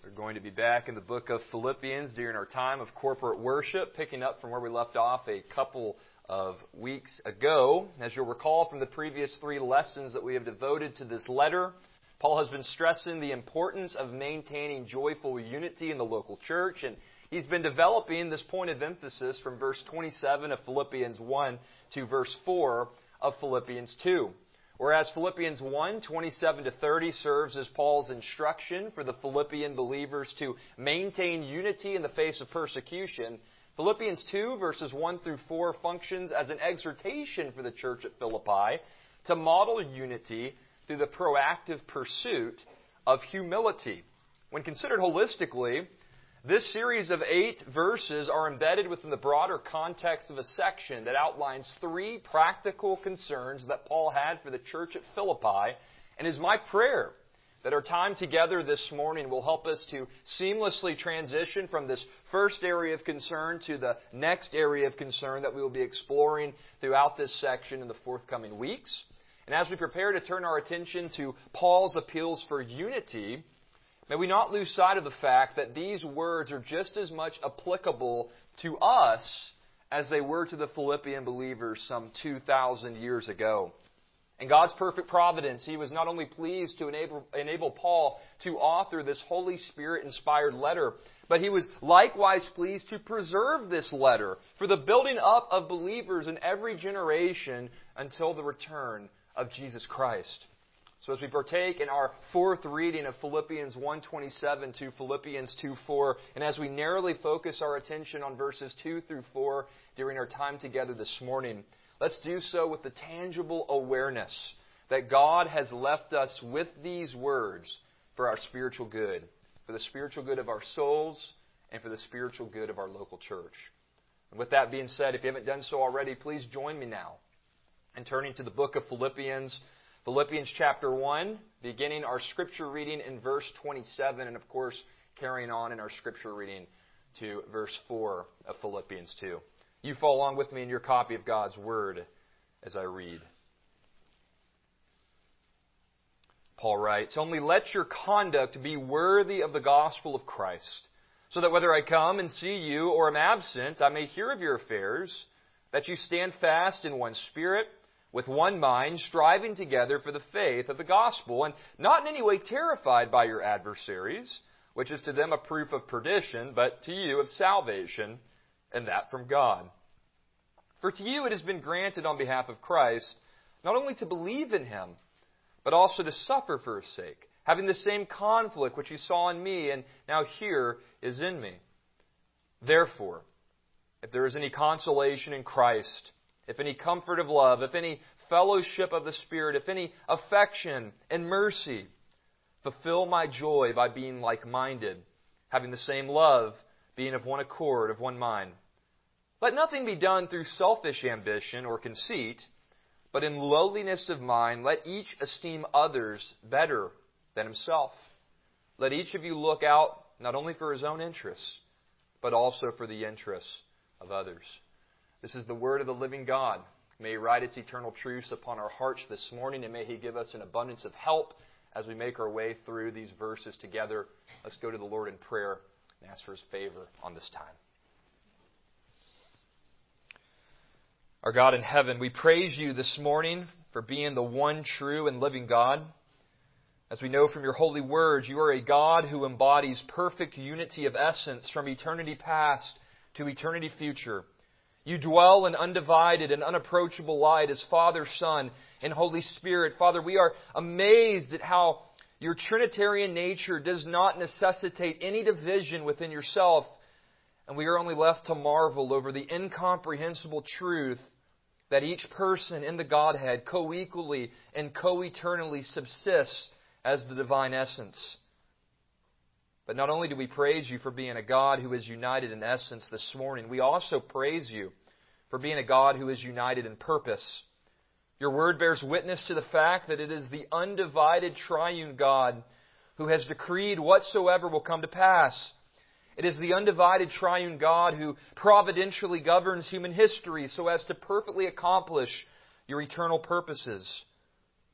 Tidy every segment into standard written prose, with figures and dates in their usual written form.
We're going to be back in the book of Philippians during our time of corporate worship, picking up from where we left off a couple of weeks ago. As you'll recall from the previous 3 lessons that we have devoted to this letter, Paul has been stressing the importance of maintaining joyful unity in the local church, and he's been developing this point of emphasis from verse 27 of Philippians 1 to verse 4 of Philippians 2. Whereas Philippians 1, 27 to 30 serves as Paul's instruction for the Philippian believers to maintain unity in the face of persecution, Philippians 2, verses 1 through 4 functions as an exhortation for the church at Philippi to model unity through the proactive pursuit of humility. When considered holistically, this series of 8 verses are embedded within the broader context of a section that outlines 3 practical concerns that Paul had for the church at Philippi, and is my prayer that our time together this morning will help us to seamlessly transition from this first area of concern to the next area of concern that we will be exploring throughout this section in the forthcoming weeks. And as we prepare to turn our attention to Paul's appeals for unity, may we not lose sight of the fact that these words are just as much applicable to us as they were to the Philippian believers some 2,000 years ago. In God's perfect providence, He was not only pleased to enable Paul to author this Holy Spirit-inspired letter, but He was likewise pleased to preserve this letter for the building up of believers in every generation until the return of Jesus Christ. So as we partake in our 4th reading of Philippians 1:27 to Philippians 2:4, and as we narrowly focus our attention on verses 2 through 4 during our time together this morning, let's do so with the tangible awareness that God has left us with these words for our spiritual good, for the spiritual good of our souls, and for the spiritual good of our local church. And with that being said, if you haven't done so already, please join me now in turning to the book of Philippians chapter 1, beginning our scripture reading in verse 27, and of course, carrying on in our scripture reading to verse 4 of Philippians 2. You follow along with me in your copy of God's Word as I read. Paul writes, "Only let your conduct be worthy of the gospel of Christ, so that whether I come and see you or am absent, I may hear of your affairs, that you stand fast in one spirit, with one mind, striving together for the faith of the gospel, and not in any way terrified by your adversaries, which is to them a proof of perdition, but to you of salvation, and that from God. For to you it has been granted on behalf of Christ, not only to believe in Him, but also to suffer for His sake, having the same conflict which you saw in me, and now here is in me. Therefore, if there is any consolation in Christ, if any comfort of love, if any fellowship of the Spirit, if any affection and mercy, fulfill my joy by being like-minded, having the same love, being of one accord, of one mind. Let nothing be done through selfish ambition or conceit, but in lowliness of mind let each esteem others better than himself. Let each of you look out not only for his own interests, but also for the interests of others." This is the word of the living God. May He write its eternal truths upon our hearts this morning, and may He give us an abundance of help as we make our way through these verses together. Let's go to the Lord in prayer and ask for His favor on this time. Our God in heaven, we praise You this morning for being the one true and living God. As we know from Your holy words, You are a God who embodies perfect unity of essence from eternity past to eternity future. You dwell in undivided and unapproachable light as Father, Son, and Holy Spirit. Father, we are amazed at how Your Trinitarian nature does not necessitate any division within Yourself, and we are only left to marvel over the incomprehensible truth that each person in the Godhead co-equally and co-eternally subsists as the divine essence. But not only do we praise You for being a God who is united in essence this morning, we also praise You for being a God who is united in purpose. Your Word bears witness to the fact that it is the undivided triune God who has decreed whatsoever will come to pass. It is the undivided triune God who providentially governs human history so as to perfectly accomplish Your eternal purposes.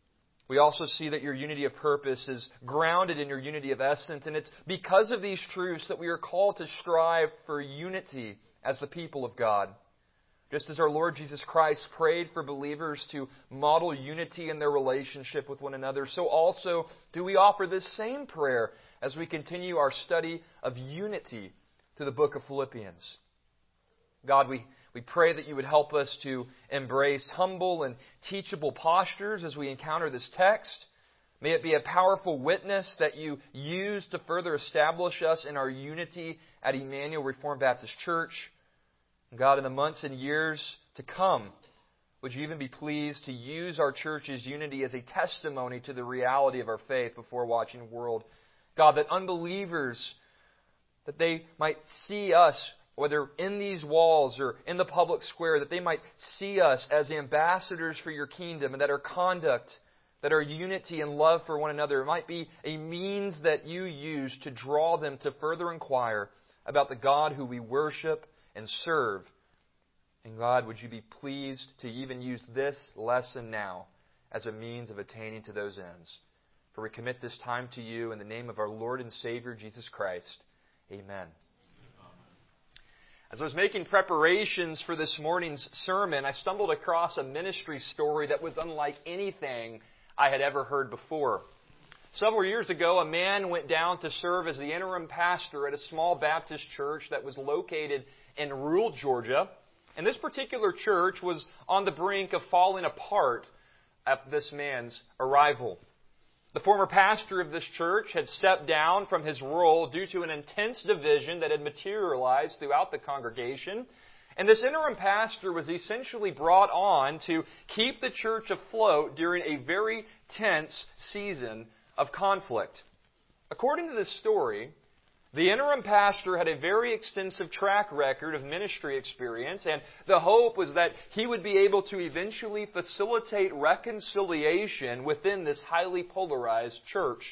We also see that your unity of purpose is grounded in your unity of essence, and it's because of these truths that we are called to strive for unity as the people of God. Just as our Lord Jesus Christ prayed for believers to model unity in their relationship with one another, so also do we offer this same prayer as we continue our study of unity through the book of Philippians. God, we pray that you would help us to embrace humble and teachable postures as we encounter this text. May it be a powerful witness that you use to further establish us in our unity at Emmanuel Reformed Baptist Church. God, in the months and years to come, would you even be pleased to use our church's unity as a testimony to the reality of our faith before a watching world? God, that unbelievers, that they might see us, whether in these walls or in the public square, that they might see us as ambassadors for your kingdom, and that our conduct, that our unity and love for one another might be a means that you use to draw them to further inquire about the God who we worship and serve. And God, would you be pleased to even use this lesson now as a means of attaining to those ends? For we commit this time to you in the name of our Lord and Savior, Jesus Christ. Amen. As I was making preparations for this morning's sermon, I stumbled across a ministry story that was unlike anything I had ever heard before. Several years ago, a man went down to serve as the interim pastor at a small Baptist church that was located in rural Georgia. And this particular church was on the brink of falling apart at this man's arrival. The former pastor of this church had stepped down from his role due to an intense division that had materialized throughout the congregation. And this interim pastor was essentially brought on to keep the church afloat during a very tense season of conflict. According to this story, the interim pastor had a very extensive track record of ministry experience, and the hope was that he would be able to eventually facilitate reconciliation within this highly polarized church.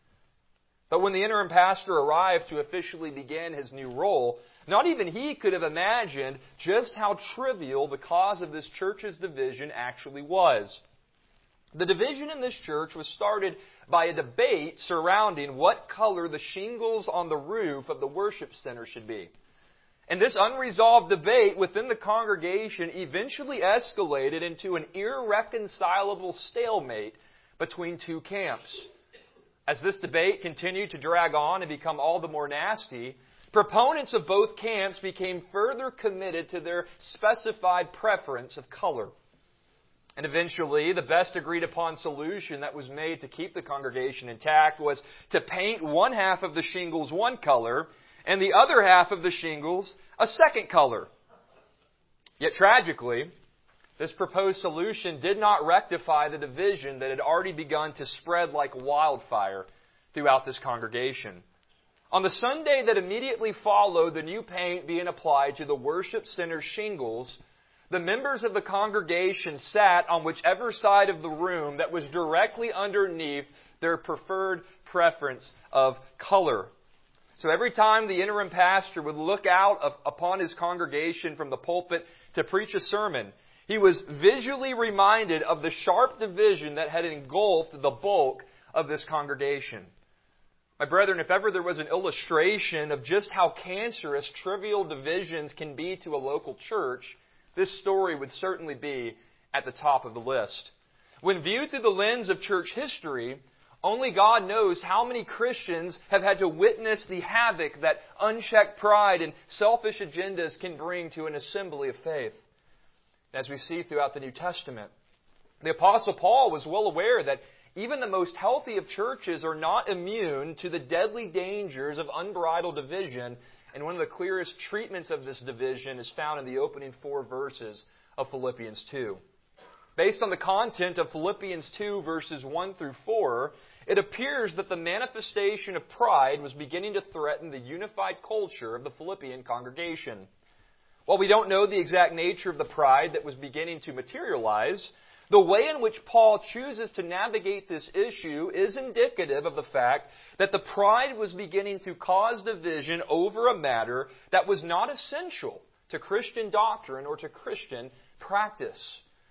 But when the interim pastor arrived to officially begin his new role, not even he could have imagined just how trivial the cause of this church's division actually was. The division in this church was started by a debate surrounding what color the shingles on the roof of the worship center should be. And this unresolved debate within the congregation eventually escalated into an irreconcilable stalemate between two camps. As this debate continued to drag on and become all the more nasty, proponents of both camps became further committed to their specified preference of color. And eventually, the best agreed upon solution that was made to keep the congregation intact was to paint one half of the shingles one color and the other half of the shingles a second color. Yet tragically, this proposed solution did not rectify the division that had already begun to spread like wildfire throughout this congregation. On the Sunday that immediately followed the new paint being applied to the worship center shingles, the members of the congregation sat on whichever side of the room that was directly underneath their preferred preference of color. So every time the interim pastor would look out upon his congregation from the pulpit to preach a sermon, he was visually reminded of the sharp division that had engulfed the bulk of this congregation. My brethren, if ever there was an illustration of just how cancerous trivial divisions can be to a local church, this story would certainly be at the top of the list. When viewed through the lens of church history, only God knows how many Christians have had to witness the havoc that unchecked pride and selfish agendas can bring to an assembly of faith. As we see throughout the New Testament, the Apostle Paul was well aware that even the most healthy of churches are not immune to the deadly dangers of unbridled division. And one of the clearest treatments of this division is found in the opening 4 verses of Philippians 2. Based on the content of Philippians 2 verses 1 through 4, it appears that the manifestation of pride was beginning to threaten the unified culture of the Philippian congregation. While we don't know the exact nature of the pride that was beginning to materialize, the way in which Paul chooses to navigate this issue is indicative of the fact that the pride was beginning to cause division over a matter that was not essential to Christian doctrine or to Christian practice.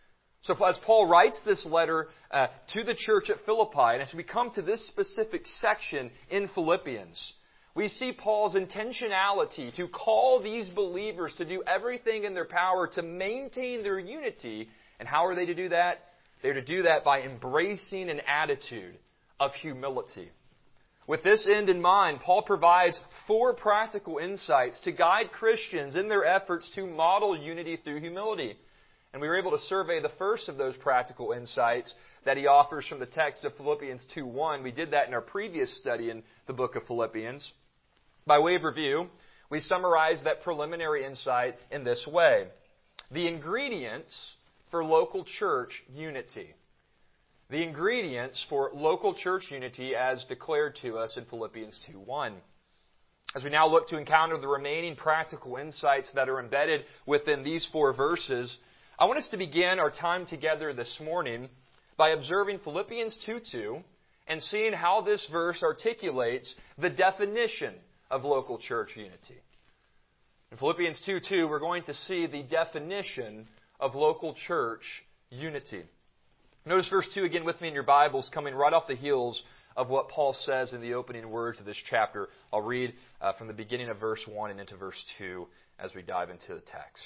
So as Paul writes this letter to the church at Philippi, and as we come to this specific section in Philippians, we see Paul's intentionality to call these believers to do everything in their power to maintain their unity. And how are they to do that? They're to do that by embracing an attitude of humility. With this end in mind, Paul provides 4 practical insights to guide Christians in their efforts to model unity through humility. And we were able to survey the first of those practical insights that he offers from the text of Philippians 2:1. We did that in our previous study in the book of Philippians. By way of review, we summarized that preliminary insight in this way: the ingredients for local church unity. The ingredients for local church unity as declared to us in Philippians 2:1. As we now look to encounter the remaining practical insights that are embedded within these 4 verses, I want us to begin our time together this morning by observing Philippians 2:2 and seeing how this verse articulates the definition of local church unity. In Philippians 2:2, we're going to see the definition of local church unity. Notice verse 2 again with me in your Bibles, coming right off the heels of what Paul says in the opening words of this chapter. I'll read from the beginning of verse 1 and into verse 2 as we dive into the text.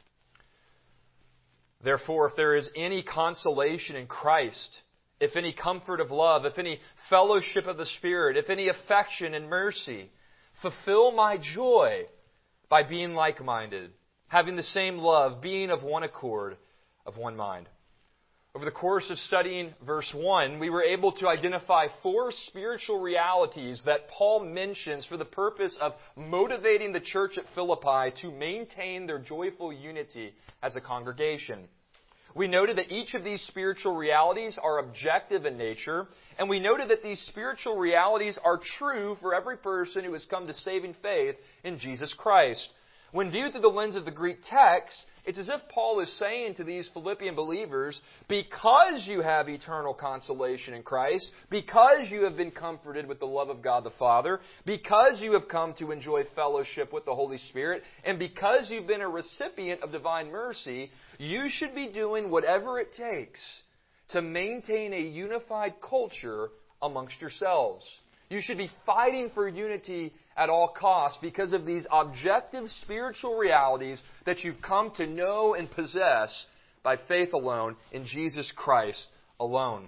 Therefore, if there is any consolation in Christ, if any comfort of love, if any fellowship of the Spirit, if any affection and mercy, fulfill my joy by being like-minded, having the same love, being of one accord, of one mind. Over the course of studying verse 1, we were able to identify 4 spiritual realities that Paul mentions for the purpose of motivating the church at Philippi to maintain their joyful unity as a congregation. We noted that each of these spiritual realities are objective in nature, and we noted that these spiritual realities are true for every person who has come to saving faith in Jesus Christ. When viewed through the lens of the Greek text, it's as if Paul is saying to these Philippian believers, because you have eternal consolation in Christ, because you have been comforted with the love of God the Father, because you have come to enjoy fellowship with the Holy Spirit, and because you've been a recipient of divine mercy, you should be doing whatever it takes to maintain a unified culture amongst yourselves. You should be fighting for unity at all costs because of these objective spiritual realities that you've come to know and possess by faith alone in Jesus Christ alone.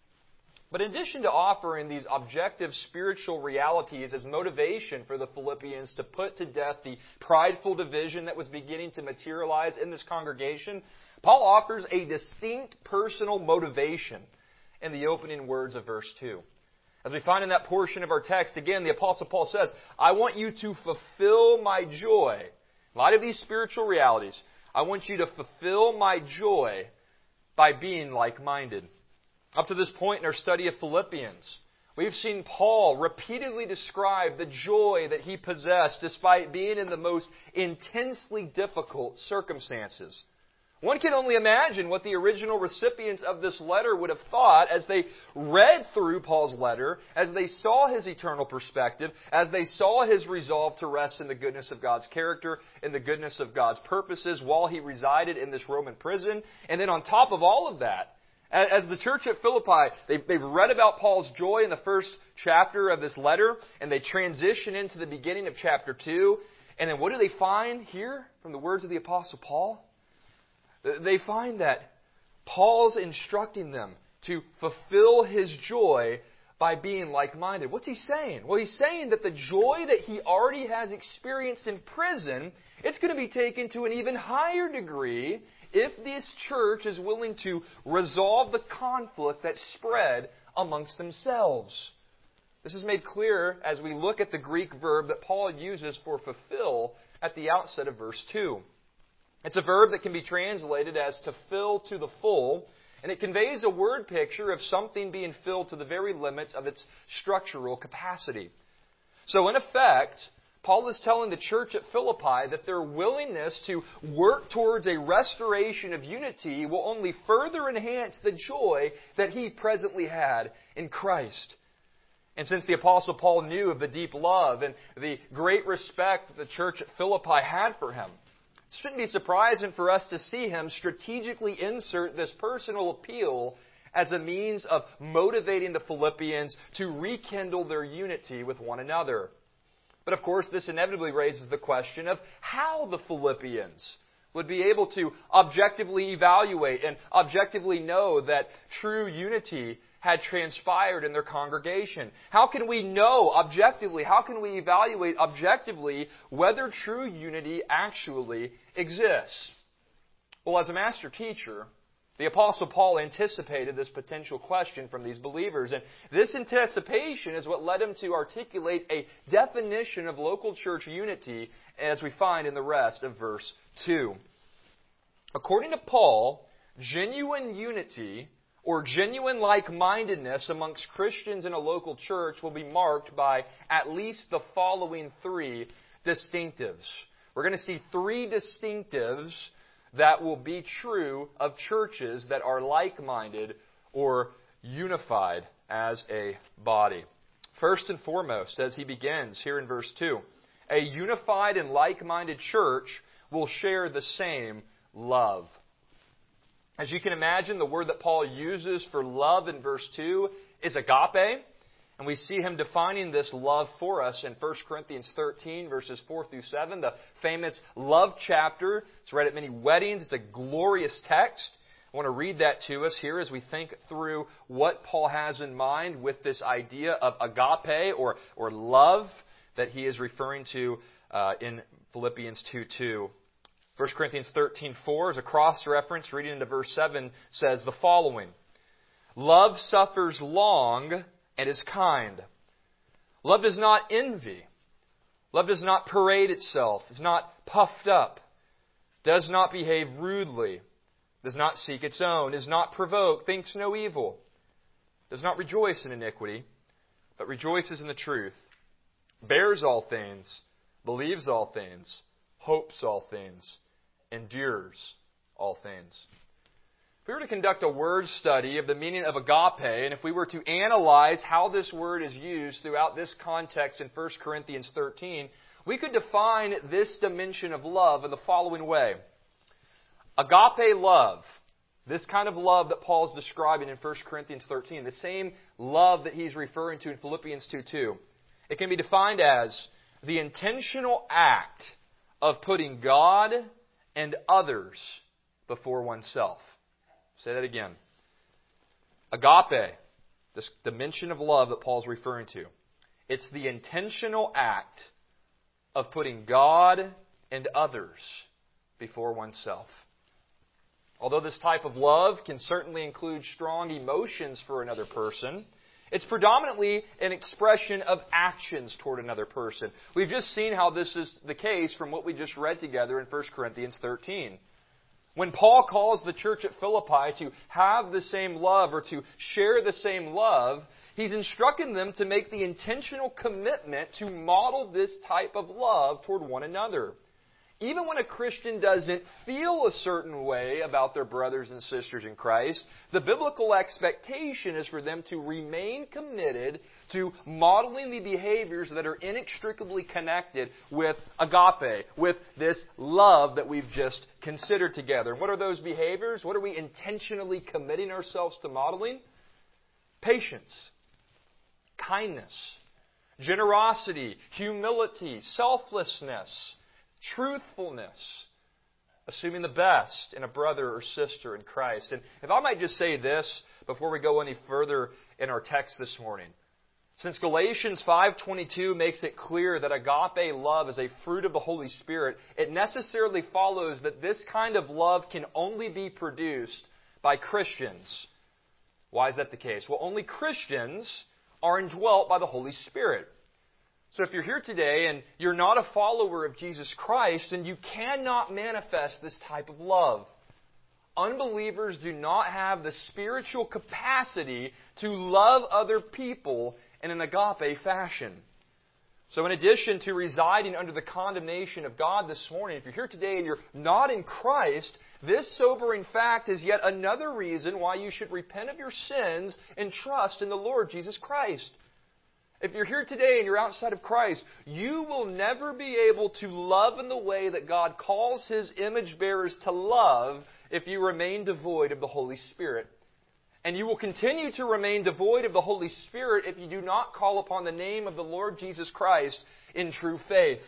But in addition to offering these objective spiritual realities as motivation for the Philippians to put to death the prideful division that was beginning to materialize in this congregation, Paul offers a distinct personal motivation in the opening words of verse 2. As we find in that portion of our text, again, the Apostle Paul says, I want you to fulfill my joy. In light of these spiritual realities, I want you to fulfill my joy by being like-minded. Up to this point in our study of Philippians, we've seen Paul repeatedly describe the joy that he possessed despite being in the most intensely difficult circumstances. One can only imagine what the original recipients of this letter would have thought as they read through Paul's letter, as they saw his eternal perspective, as they saw his resolve to rest in the goodness of God's character, in the goodness of God's purposes while he resided in this Roman prison. And then on top of all of that, as the church at Philippi, they've read about Paul's joy in the first chapter of this letter, and they transition into the beginning of chapter 2. And then what do they find here from the words of the Apostle Paul? They find that Paul's instructing them to fulfill his joy by being like-minded. What's he saying? Well, he's saying that the joy that he already has experienced in prison, it's going to be taken to an even higher degree if this church is willing to resolve the conflict that spread amongst themselves. This is made clear as we look at the Greek verb that Paul uses for fulfill at the outset of verse 2. It's a verb that can be translated as to fill to the full, and it conveys a word picture of something being filled to the very limits of its structural capacity. So in effect, Paul is telling the church at Philippi that their willingness to work towards a restoration of unity will only further enhance the joy that he presently had in Christ. And since the Apostle Paul knew of the deep love and the great respect that the church at Philippi had for him, It shouldn't be surprising for us to see him strategically insert this personal appeal as a means of motivating the Philippians to rekindle their unity with one another. But of course, this inevitably raises the question of how the Philippians would be able to objectively evaluate and objectively know that true unity had transpired in their congregation. How can we know objectively, how can we evaluate objectively whether true unity actually exists? Well, as a master teacher, the Apostle Paul anticipated this potential question from these believers. And this anticipation is what led him to articulate a definition of local church unity as we find in the rest of verse 2. According to Paul, genuine unity or genuine like-mindedness amongst Christians in a local church will be marked by at least the following three distinctives. We're going to see three distinctives that will be true of churches that are like-minded or unified as a body. First and foremost, as he begins here in verse 2, a unified and like-minded church will share the same love. As you can imagine, the word that Paul uses for love in verse 2 is agape. And we see him defining this love for us in 1 Corinthians 13, verses 4 through 7, the famous love chapter. It's read at many weddings. It's a glorious text. I want to read that to us here as we think through what Paul has in mind with this idea of agape or love that he is referring to in Philippians 2:2. 1 Corinthians 13:4 is a cross-reference. Reading into verse 7 says the following: Love suffers long and is kind. Love does not envy. Love does not parade itself, is not puffed up, does not behave rudely, does not seek its own, is not provoked, thinks no evil, does not rejoice in iniquity, but rejoices in the truth, bears all things, believes all things, hopes all things, endures all things. If we were to conduct a word study of the meaning of agape, and if we were to analyze how this word is used throughout this context in 1 Corinthians 13, we could define this dimension of love in the following way. Agape love, this kind of love that Paul is describing in 1 Corinthians 13, the same love that he's referring to in Philippians 2:2, it can be defined as the intentional act of putting God and others before oneself. Say that again. Agape, this dimension of love that Paul's referring to, it's the intentional act of putting God and others before oneself. Although this type of love can certainly include strong emotions for another person, it's predominantly an expression of actions toward another person. We've just seen how this is the case from what we just read together in 1 Corinthians 13. When Paul calls the church at Philippi to have the same love or to share the same love, he's instructing them to make the intentional commitment to model this type of love toward one another. Even when a Christian doesn't feel a certain way about their brothers and sisters in Christ, the biblical expectation is for them to remain committed to modeling the behaviors that are inextricably connected with agape, with this love that we've just considered together. What are those behaviors? What are we intentionally committing ourselves to modeling? Patience, kindness, generosity, humility, selflessness, truthfulness, assuming the best in a brother or sister in Christ. And if I might just say this before we go any further in our text this morning. Since Galatians 5:22 makes it clear that agape love is a fruit of the Holy Spirit, it necessarily follows that this kind of love can only be produced by Christians. Why is that the case? Well, only Christians are indwelt by the Holy Spirit. So if you're here today and you're not a follower of Jesus Christ, then you cannot manifest this type of love. Unbelievers do not have the spiritual capacity to love other people in an agape fashion. So in addition to residing under the condemnation of God this morning, if you're here today and you're not in Christ, this sobering fact is yet another reason why you should repent of your sins and trust in the Lord Jesus Christ. If you're here today and you're outside of Christ, you will never be able to love in the way that God calls His image bearers to love if you remain devoid of the Holy Spirit. And you will continue to remain devoid of the Holy Spirit if you do not call upon the name of the Lord Jesus Christ in true faith.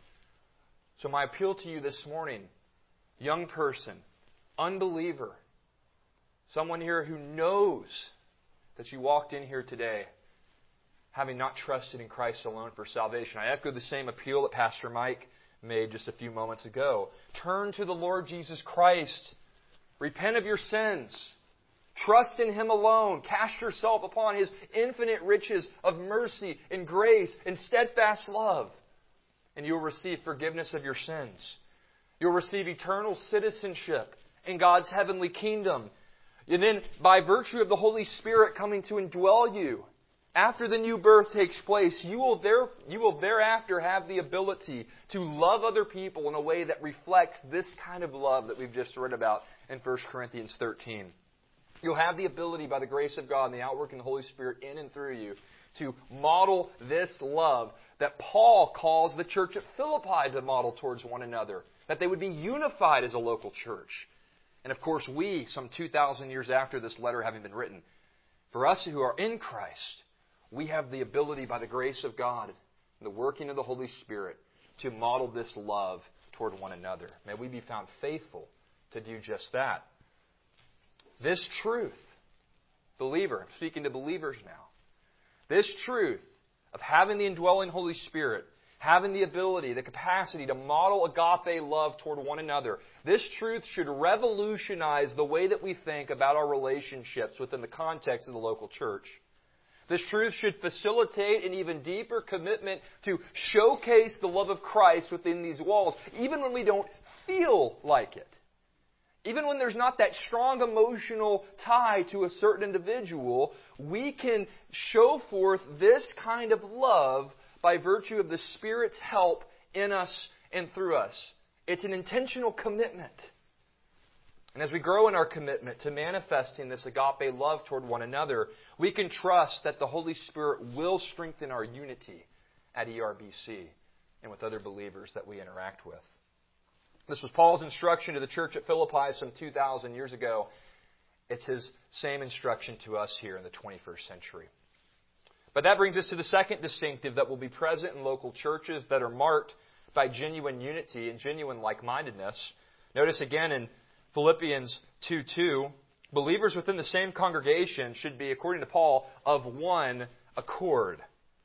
So my appeal to you this morning, young person, unbeliever, someone here who knows that you walked in here today having not trusted in Christ alone for salvation. I echo the same appeal that Pastor Mike made just a few moments ago. Turn to the Lord Jesus Christ. Repent of your sins. Trust in Him alone. Cast yourself upon His infinite riches of mercy and grace and steadfast love. And you'll receive forgiveness of your sins. You'll receive eternal citizenship in God's heavenly kingdom. And then, by virtue of the Holy Spirit coming to indwell you, after the new birth takes place, you will thereafter have the ability to love other people in a way that reflects this kind of love that we've just read about in 1 Corinthians 13. You'll have the ability, by the grace of God and the outworking of the Holy Spirit in and through you, to model this love that Paul calls the church at Philippi to model towards one another. That they would be unified as a local church. And of course, we, some 2,000 years after this letter having been written, for us who are in Christ, we have the ability, by the grace of God and the working of the Holy Spirit, to model this love toward one another. May we be found faithful to do just that. This truth, believer, I'm speaking to believers now, this truth of having the indwelling Holy Spirit, having the ability, the capacity to model agape love toward one another, this truth should revolutionize the way that we think about our relationships within the context of the local church. This truth should facilitate an even deeper commitment to showcase the love of Christ within these walls, even when we don't feel like it. Even when there's not that strong emotional tie to a certain individual, we can show forth this kind of love by virtue of the Spirit's help in us and through us. It's an intentional commitment. And as we grow in our commitment to manifesting this agape love toward one another, we can trust that the Holy Spirit will strengthen our unity at ERBC and with other believers that we interact with. This was Paul's instruction to the church at Philippi some 2,000 years ago. It's his same instruction to us here in the 21st century. But that brings us to the second distinctive that will be present in local churches that are marked by genuine unity and genuine like-mindedness. Notice again in Philippians 2:2, believers within the same congregation should be, according to Paul, of one accord.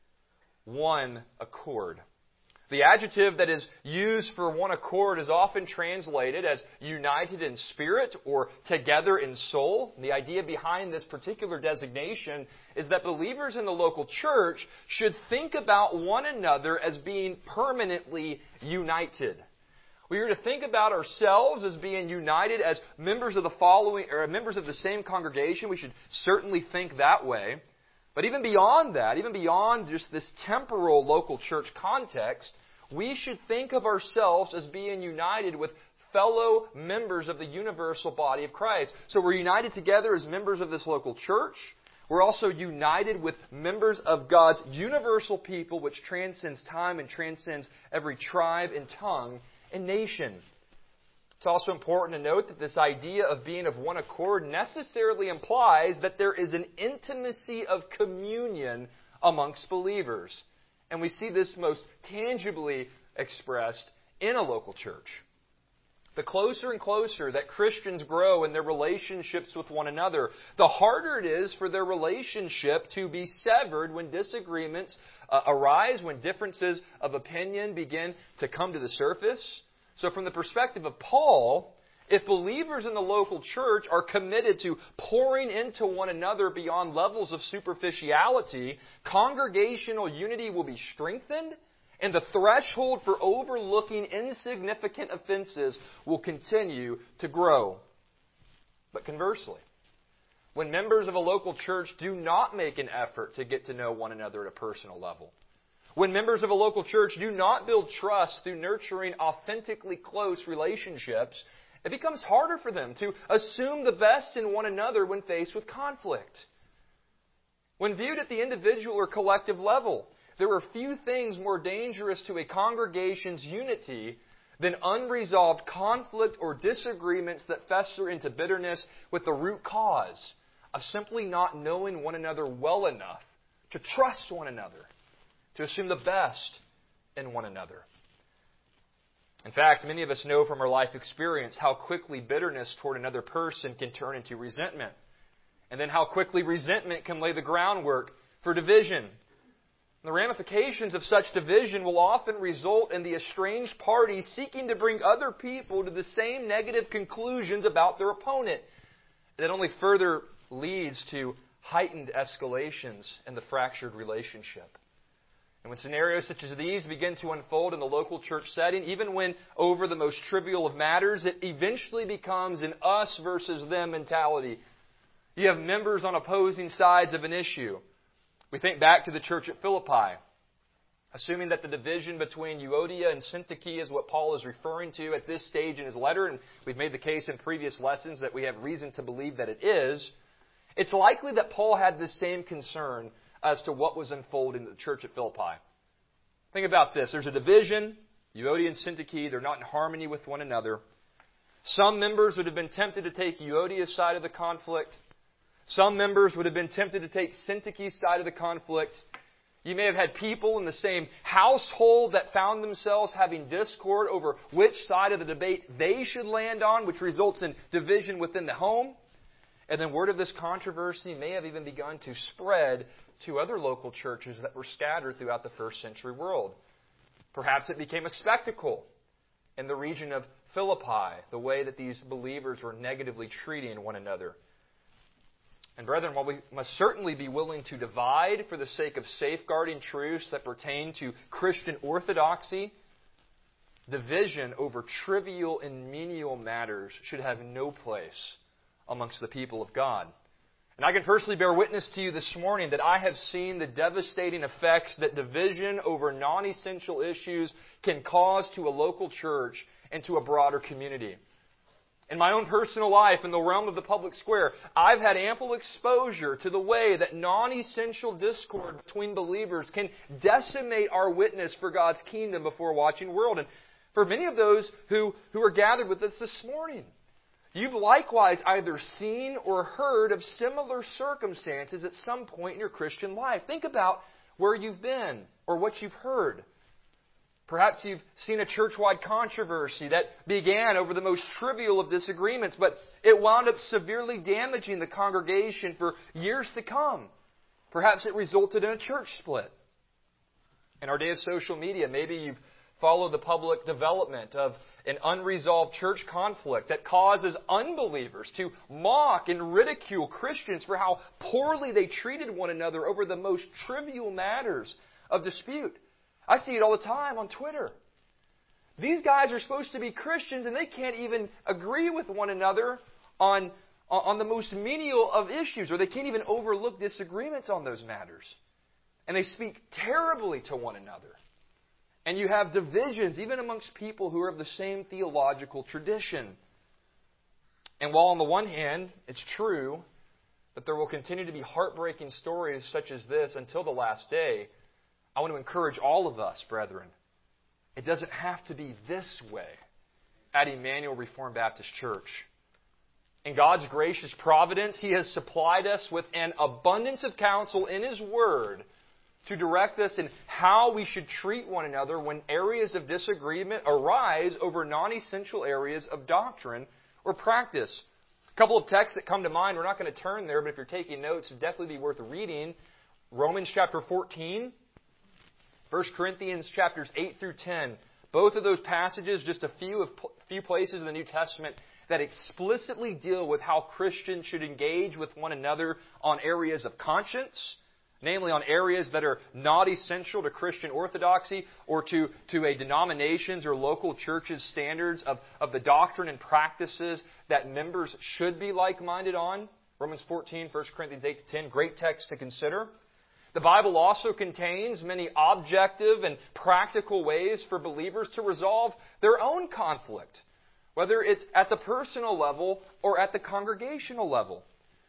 One accord. The adjective that is used for one accord is often translated as united in spirit or together in soul. And the idea behind this particular designation is that believers in the local church should think about one another as being permanently united. We are to think about ourselves as being united as members of members of the same congregation. We should certainly think that way. But even beyond that, even beyond just this temporal local church context, we should think of ourselves as being united with fellow members of the universal body of Christ. So we're united together as members of this local church. We're also united with members of God's universal people, which transcends time and transcends every tribe and tongue and nation. It's also important to note that this idea of being of one accord necessarily implies that there is an intimacy of communion amongst believers. And we see this most tangibly expressed in a local church. The closer and closer that Christians grow in their relationships with one another, the harder it is for their relationship to be severed when disagreements arise, when differences of opinion begin to come to the surface. So from the perspective of Paul, if believers in the local church are committed to pouring into one another beyond levels of superficiality, congregational unity will be strengthened, and the threshold for overlooking insignificant offenses will continue to grow. But conversely, when members of a local church do not make an effort to get to know one another at a personal level, when members of a local church do not build trust through nurturing authentically close relationships, it becomes harder for them to assume the best in one another when faced with conflict. When viewed at the individual or collective level, there are few things more dangerous to a congregation's unity than unresolved conflict or disagreements that fester into bitterness with the root cause of simply not knowing one another well enough to trust one another, to assume the best in one another. In fact, many of us know from our life experience how quickly bitterness toward another person can turn into resentment. And then how quickly resentment can lay the groundwork for division. The ramifications of such division will often result in the estranged party seeking to bring other people to the same negative conclusions about their opponent. That only further leads to heightened escalations in the fractured relationship. And when scenarios such as these begin to unfold in the local church setting, even when over the most trivial of matters, it eventually becomes an us versus them mentality. You have members on opposing sides of an issue. We think back to the church at Philippi, assuming that the division between Euodia and Syntyche is what Paul is referring to at this stage in his letter, and we've made the case in previous lessons that we have reason to believe that it is. It's likely that Paul had the same concern as to what was unfolding in the church at Philippi. Think about this. There's a division. Euodia and Syntyche, they're not in harmony with one another. Some members would have been tempted to take Euodia's side of the conflict. Some members would have been tempted to take Syntyche's side of the conflict. You may have had people in the same household that found themselves having discord over which side of the debate they should land on, which results in division within the home. And then word of this controversy may have even begun to spread to other local churches that were scattered throughout the first century world. Perhaps it became a spectacle in the region of Philippi, the way that these believers were negatively treating one another. And brethren, while we must certainly be willing to divide for the sake of safeguarding truths that pertain to Christian orthodoxy, division over trivial and menial matters should have no place amongst the people of God. And I can personally bear witness to you this morning that I have seen the devastating effects that division over non-essential issues can cause to a local church and to a broader community. In my own personal life, in the realm of the public square, I've had ample exposure to the way that non-essential discord between believers can decimate our witness for God's kingdom before a watching world. And for many of those who are gathered with us this morning, you've likewise either seen or heard of similar circumstances at some point in your Christian life. Think about where you've been or what you've heard. Perhaps you've seen a church-wide controversy that began over the most trivial of disagreements, but it wound up severely damaging the congregation for years to come. Perhaps it resulted in a church split. In our day of social media, maybe you've followed the public development of an unresolved church conflict that causes unbelievers to mock and ridicule Christians for how poorly they treated one another over the most trivial matters of dispute. I see it all the time on Twitter. These guys are supposed to be Christians and they can't even agree with one another on the most menial of issues, or they can't even overlook disagreements on those matters. And they speak terribly to one another. And you have divisions even amongst people who are of the same theological tradition. And while on the one hand, it's true that there will continue to be heartbreaking stories such as this until the last day, I want to encourage all of us, brethren. It doesn't have to be this way at Emmanuel Reformed Baptist Church. In God's gracious providence, He has supplied us with an abundance of counsel in His Word to direct us in how we should treat one another when areas of disagreement arise over non-essential areas of doctrine or practice. A couple of texts that come to mind, we're not going to turn there, but if you're taking notes, it'd definitely be worth reading. Romans chapter 14. 1 Corinthians chapters 8 through 10. Both of those passages, just a few places in the New Testament that explicitly deal with how Christians should engage with one another on areas of conscience, namely on areas that are not essential to Christian orthodoxy or to a denomination's or local church's standards of the doctrine and practices that members should be like-minded on. Romans 14, 1 Corinthians 8 to 10, great text to consider. The Bible also contains many objective and practical ways for believers to resolve their own conflict, whether it's at the personal level or at the congregational level.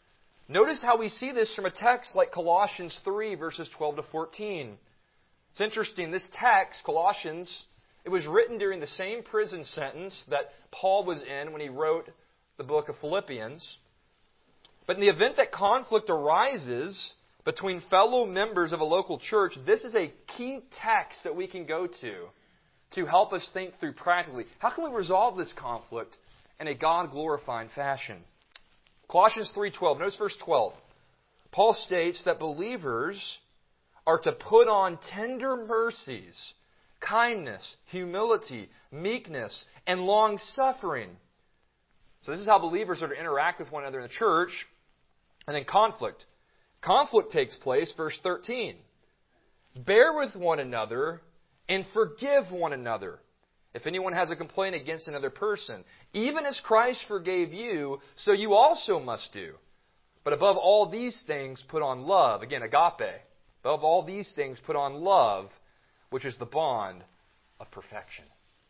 Notice how we see this from a text like Colossians 3, verses 12 to 14. It's interesting, this text, Colossians, it was written during the same prison sentence that Paul was in when he wrote the book of Philippians. But in the event that conflict arises between fellow members of a local church, this is a key text that we can go to help us think through practically. How can we resolve this conflict in a God-glorifying fashion? Colossians 3:12. Notice verse 12. Paul states that believers are to put on tender mercies, kindness, humility, meekness, and long-suffering. So this is how believers are to interact with one another in the church. And then conflict. Conflict takes place, verse 13. Bear with one another and forgive one another. If anyone has a complaint against another person, even as Christ forgave you, so you also must do. But above all these things, put on love. Again, agape. Above all these things, put on love, which is the bond of perfection.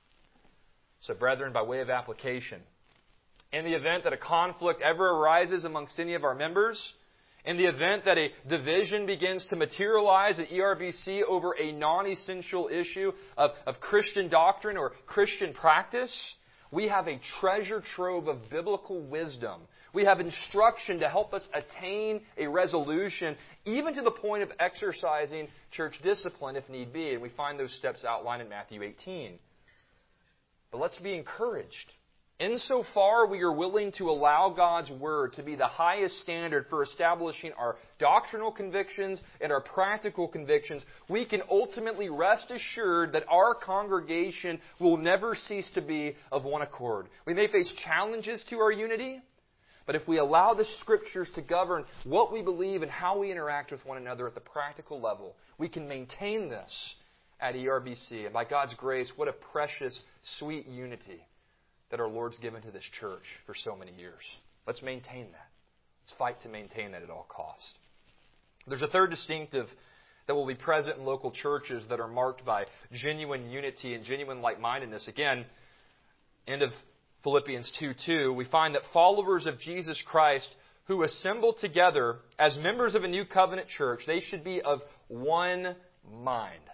So, brethren, by way of application, in the event that a conflict ever arises amongst any of our members, in the event that a division begins to materialize at ERBC over a non-essential issue of Christian doctrine or Christian practice, we have a treasure trove of biblical wisdom. We have instruction to help us attain a resolution, even to the point of exercising church discipline if need be. And we find those steps outlined in Matthew 18. But let's be encouraged. Insofar we are willing to allow God's Word to be the highest standard for establishing our doctrinal convictions and our practical convictions, we can ultimately rest assured that our congregation will never cease to be of one accord. We may face challenges to our unity, but if we allow the Scriptures to govern what we believe and how we interact with one another at the practical level, we can maintain this at ERBC. And by God's grace, what a precious, sweet unity that our Lord's given to this church for so many years. Let's maintain that. Let's fight to maintain that at all costs. There's a third distinctive that will be present in local churches that are marked by genuine unity and genuine like-mindedness. Again, end of Philippians 2:2, we find that followers of Jesus Christ who assemble together as members of a new covenant church, they should be of one mind.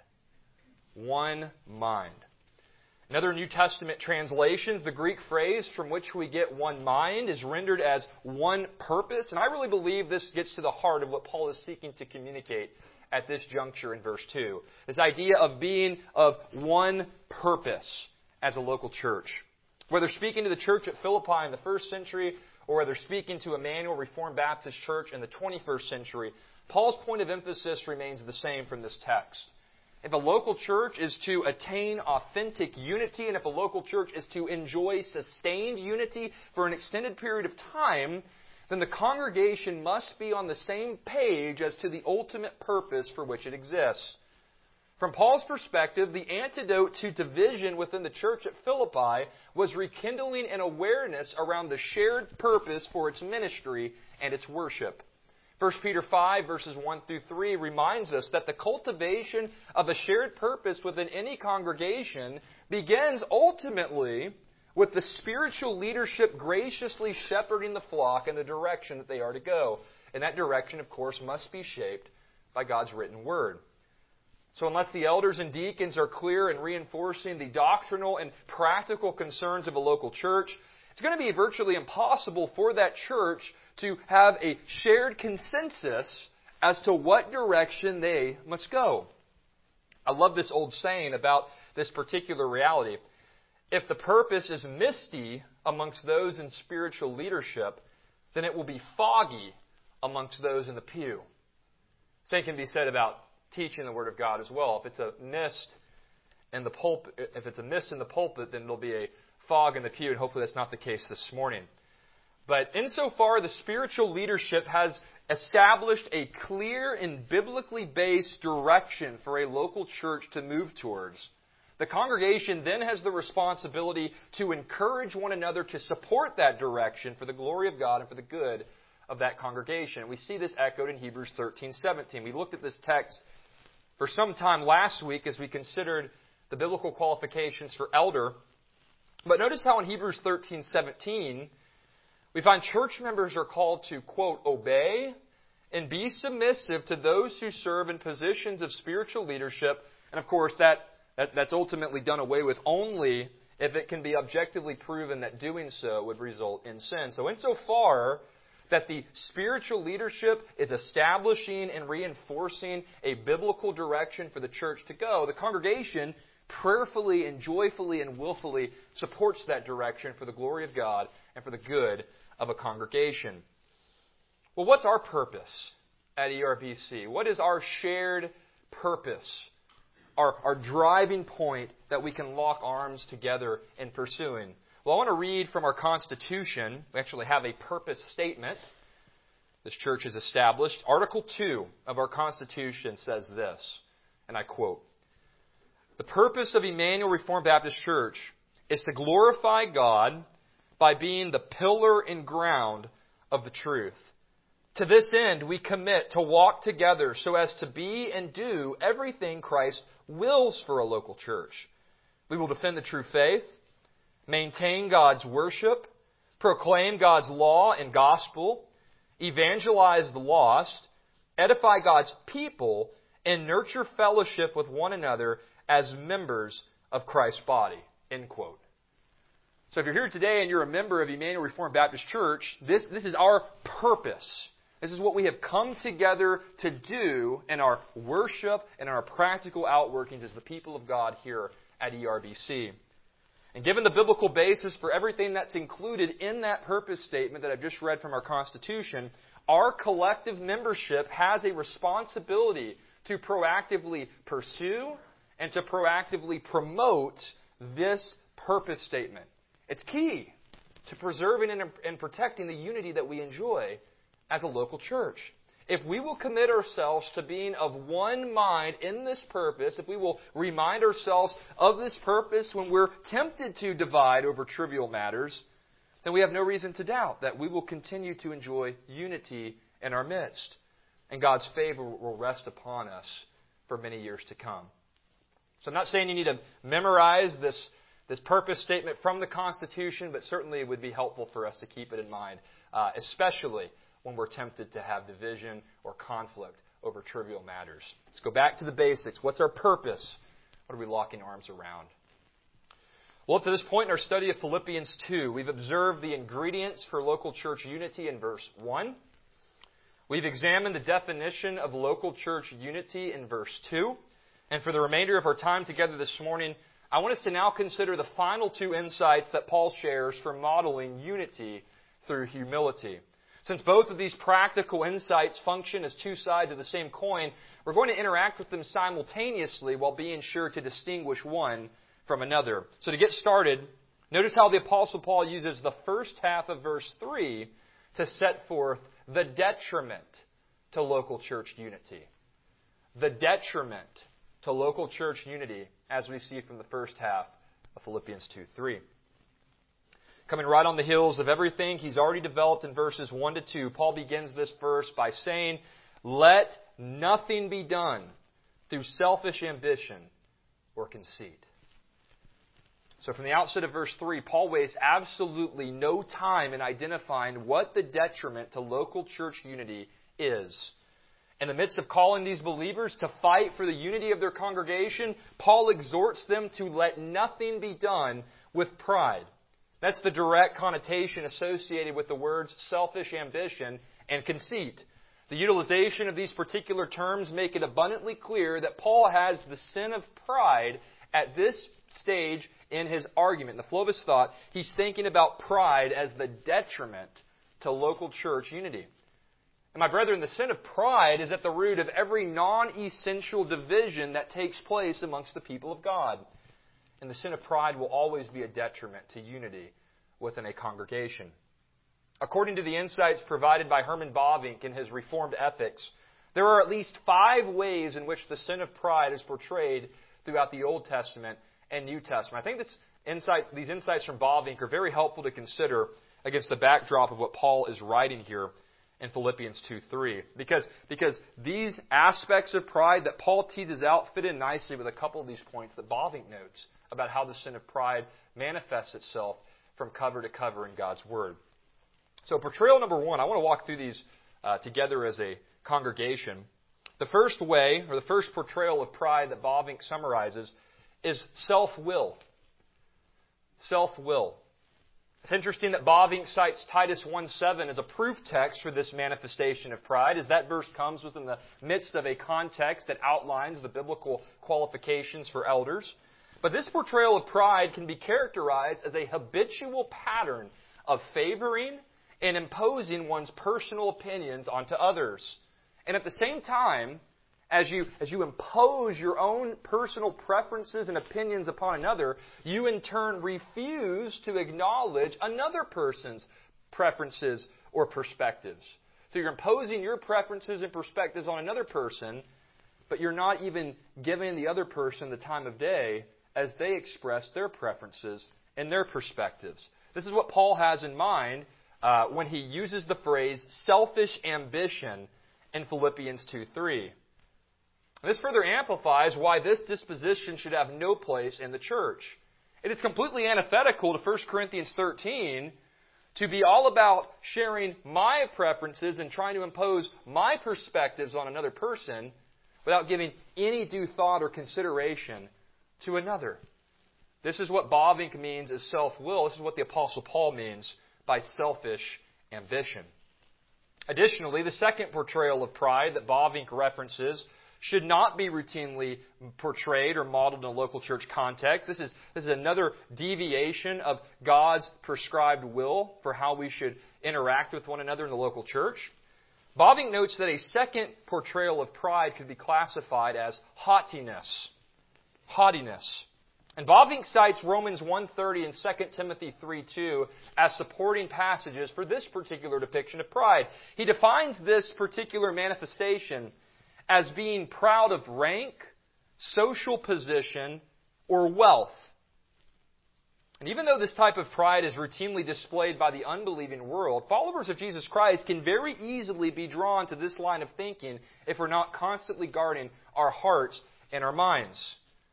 One mind. In other New Testament translations, the Greek phrase from which we get one mind is rendered as one purpose. And I really believe this gets to the heart of what Paul is seeking to communicate at this juncture in verse 2. This idea of being of one purpose as a local church. Whether speaking to the church at Philippi in the first century or whether speaking to Emmanuel Reformed Baptist Church in the 21st century, Paul's point of emphasis remains the same from this text. If a local church is to attain authentic unity, and if a local church is to enjoy sustained unity for an extended period of time, then the congregation must be on the same page as to the ultimate purpose for which it exists. From Paul's perspective, the antidote to division within the church at Philippi was rekindling an awareness around the shared purpose for its ministry and its worship. 1 Peter 5, verses 1 through 3 reminds us that the cultivation of a shared purpose within any congregation begins ultimately with the spiritual leadership graciously shepherding the flock in the direction that they are to go. And that direction, of course, must be shaped by God's written Word. So unless the elders and deacons are clear in reinforcing the doctrinal and practical concerns of a local church, it's going to be virtually impossible for that church to have a shared consensus as to what direction they must go. I love this old saying about this particular reality. If the purpose is misty amongst those in spiritual leadership, then it will be foggy amongst those in the pew. Same can be said about teaching the Word of God as well. If it's a mist in the pulpit, then there'll be a fog in the pew, and hopefully that's not the case this morning. But insofar the spiritual leadership has established a clear and biblically based direction for a local church to move towards, the congregation then has the responsibility to encourage one another to support that direction for the glory of God and for the good of that congregation. We see this echoed in Hebrews 13:17. We looked at this text for some time last week as we considered the biblical qualifications for elder. But notice how in Hebrews 13:17, We find church members are called to, quote, obey and be submissive to those who serve in positions of spiritual leadership. And of course, that's ultimately done away with only if it can be objectively proven that doing so would result in sin. So insofar that the spiritual leadership is establishing and reinforcing a biblical direction for the church to go, the congregation prayerfully and joyfully and willfully supports that direction for the glory of God and for the good of a congregation. Well, what's our purpose at ERBC? What is our shared purpose? Our driving point that we can lock arms together in pursuing? Well, I want to read from our Constitution. We actually have a purpose statement this church has established. Article 2 of our Constitution says this, and I quote, "The purpose of Emmanuel Reformed Baptist Church is to glorify God by being the pillar and ground of the truth. To this end, we commit to walk together so as to be and do everything Christ wills for a local church. We will defend the true faith, maintain God's worship, proclaim God's law and gospel, evangelize the lost, edify God's people, and nurture fellowship with one another as members of Christ's body." End quote. So if you're here today and you're a member of Emmanuel Reformed Baptist Church, this is our purpose. This is what we have come together to do in our worship and in our practical outworkings as the people of God here at ERBC. And given the biblical basis for everything that's included in that purpose statement that I've just read from our Constitution, our collective membership has a responsibility to proactively pursue and to proactively promote this purpose statement. It's key to preserving and protecting the unity that we enjoy as a local church. If we will commit ourselves to being of one mind in this purpose, if we will remind ourselves of this purpose when we're tempted to divide over trivial matters, then we have no reason to doubt that we will continue to enjoy unity in our midst. And God's favor will rest upon us for many years to come. So I'm not saying you need to memorize this purpose statement from the Constitution, but certainly it would be helpful for us to keep it in mind, especially when we're tempted to have division or conflict over trivial matters. Let's go back to the basics. What's our purpose? What are we locking arms around? Well, up to this point in our study of Philippians 2, we've observed the ingredients for local church unity in verse 1. We've examined the definition of local church unity in verse 2. And for the remainder of our time together this morning, I want us to now consider the final two insights that Paul shares for modeling unity through humility. Since both of these practical insights function as two sides of the same coin, we're going to interact with them simultaneously while being sure to distinguish one from another. So to get started, notice how the Apostle Paul uses the first half of verse 3 to set forth the detriment to local church unity. The detriment to local church unity, as we see from the first half of Philippians 2:3. Coming right on the heels of everything he's already developed in verses 1 to 2, Paul begins this verse by saying, "Let nothing be done through selfish ambition or conceit." So from the outset of verse 3, Paul wastes absolutely no time in identifying what the detriment to local church unity is. In the midst of calling these believers to fight for the unity of their congregation, Paul exhorts them to let nothing be done with pride. That's the direct connotation associated with the words selfish ambition and conceit. The utilization of these particular terms make it abundantly clear that Paul has the sin of pride at this stage in his argument. In the flow of his thought, he's thinking about pride as the detriment to local church unity. And my brethren, the sin of pride is at the root of every non-essential division that takes place amongst the people of God. And the sin of pride will always be a detriment to unity within a congregation. According to the insights provided by Herman Bavinck in his Reformed Ethics, there are at least 5 ways in which the sin of pride is portrayed throughout the Old Testament and New Testament. I think these insights from Bavinck are very helpful to consider against the backdrop of what Paul is writing here in Philippians 2:3. Because these aspects of pride that Paul teases out fit in nicely with a couple of these points that Bavinck notes about how the sin of pride manifests itself from cover to cover in God's Word. So portrayal number one, I want to walk through these together as a congregation. The first way, or the first portrayal of pride that Bavinck summarizes, is self-will. Self-will. It's interesting that Bavinck cites Titus 1:7 as a proof text for this manifestation of pride, as that verse comes within the midst of a context that outlines the biblical qualifications for elders. But this portrayal of pride can be characterized as a habitual pattern of favoring and imposing one's personal opinions onto others. And at the same time, as you impose your own personal preferences and opinions upon another, you in turn refuse to acknowledge another person's preferences or perspectives. So you're imposing your preferences and perspectives on another person, but you're not even giving the other person the time of day as they express their preferences and their perspectives. This is what Paul has in mind when he uses the phrase selfish ambition in Philippians 2:3. This further amplifies why this disposition should have no place in the church. It is completely antithetical to 1 Corinthians 13 to be all about sharing my preferences and trying to impose my perspectives on another person without giving any due thought or consideration to another. This is what Bavinck means as self-will. This is what the Apostle Paul means by selfish ambition. Additionally, the second portrayal of pride that Bavinck references should not be routinely portrayed or modeled in a local church context. This is another deviation of God's prescribed will for how we should interact with one another in the local church. Bavinck notes that a second portrayal of pride could be classified as haughtiness. Haughtiness. And Bavinck cites Romans 1:30 and 2 Timothy 3:2 as supporting passages for this particular depiction of pride. He defines this particular manifestation as being proud of rank, social position, or wealth. And even though this type of pride is routinely displayed by the unbelieving world, followers of Jesus Christ can very easily be drawn to this line of thinking if we're not constantly guarding our hearts and our minds.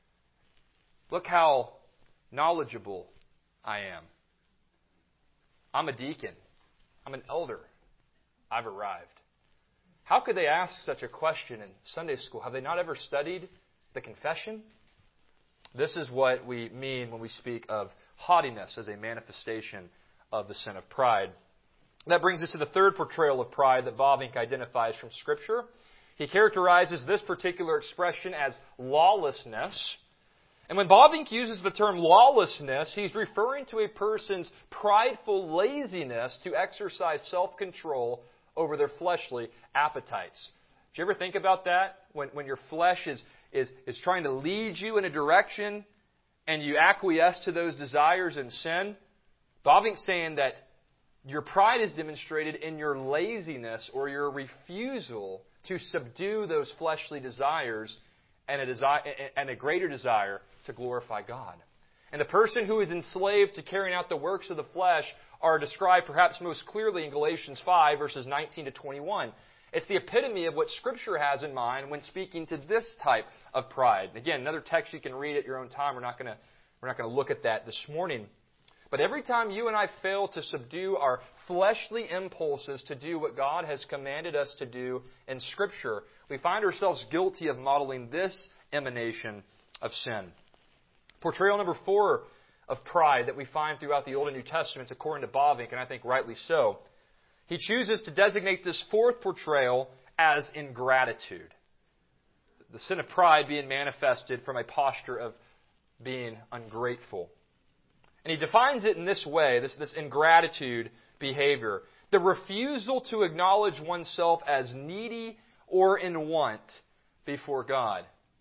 Look how knowledgeable I am. I'm a deacon. I'm an elder. I've arrived. How could they ask such a question in Sunday school? Have they not ever studied the confession? This is what we mean when we speak of haughtiness as a manifestation of the sin of pride. That brings us to the third portrayal of pride that Bavinck identifies from Scripture. He characterizes this particular expression as lawlessness. And when Bavinck uses the term lawlessness, he's referring to a person's prideful laziness to exercise self-control over their fleshly appetites. Do you ever think about that? When your flesh is trying to lead you in a direction and you acquiesce to those desires and sin? Bavinck's saying that your pride is demonstrated in your laziness or your refusal to subdue those fleshly desires and a greater desire to glorify God. And the person who is enslaved to carrying out the works of the flesh are described perhaps most clearly in Galatians 5, verses 19 to 21. It's the epitome of what Scripture has in mind when speaking to this type of pride. Again, another text you can read at your own time. We're not going to look at that this morning. But every time you and I fail to subdue our fleshly impulses to do what God has commanded us to do in Scripture, we find ourselves guilty of modeling this emanation of sin. Portrayal number 4 of pride that we find throughout the Old and New Testaments, according to Bavinck, and I think rightly so. He chooses to designate this fourth portrayal as ingratitude. The sin of pride being manifested from a posture of being ungrateful. And he defines it in this way, this ingratitude behavior. The refusal to acknowledge oneself as needy or in want before God.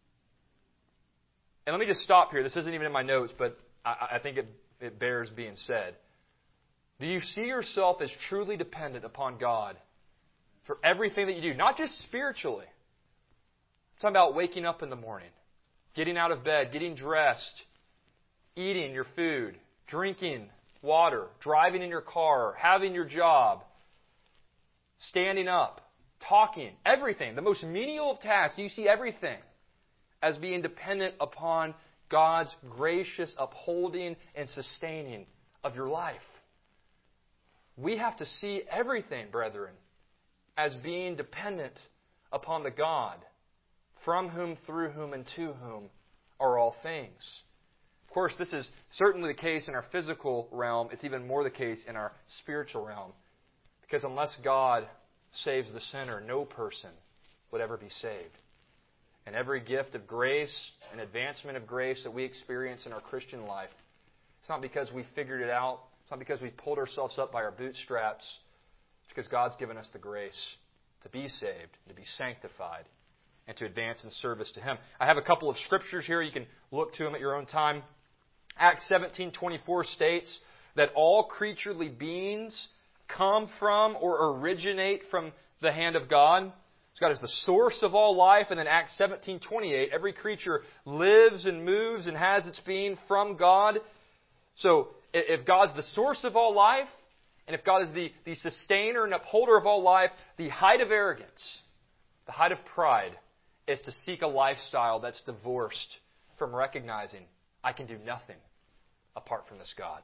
And let me just stop here. This isn't even in my notes, but I think it bears being said. Do you see yourself as truly dependent upon God for everything that you do? Not just spiritually. I'm talking about waking up in the morning, getting out of bed, getting dressed, eating your food, drinking water, driving in your car, having your job, standing up, talking, everything. The most menial of tasks. You see everything as being dependent upon God's gracious upholding and sustaining of your life. we have to see everything, brethren, as being dependent upon the God from whom, through whom, and to whom are all things. Of course, this is certainly the case in our physical realm. It's even more the case in our spiritual realm. Because unless God saves the sinner, no person would ever be saved. And every gift of grace and advancement of grace that we experience in our Christian life, it's not because we figured it out. It's not because we pulled ourselves up by our bootstraps. It's because God's given us the grace to be saved, to be sanctified, and to advance in service to Him. I have a couple of scriptures here. You can look to them at your own time. Acts 17:24 states that all creaturely beings come from or originate from the hand of God. So God is the source of all life. And then Acts 17:28, every creature lives and moves and has its being from God. So if God's the source of all life, and if God is the sustainer and upholder of all life, the height of arrogance, the height of pride, is to seek a lifestyle that's divorced from recognizing I can do nothing apart from this God.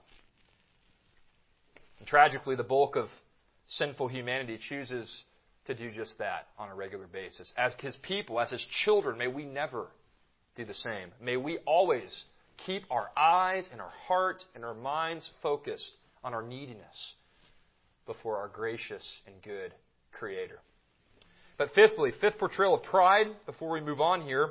And tragically, the bulk of sinful humanity chooses to do just that on a regular basis. As His people, as His children, may we never do the same. May we always keep our eyes and our heart and our minds focused on our neediness before our gracious and good Creator. But fifthly, fifth portrayal of pride, before we move on here,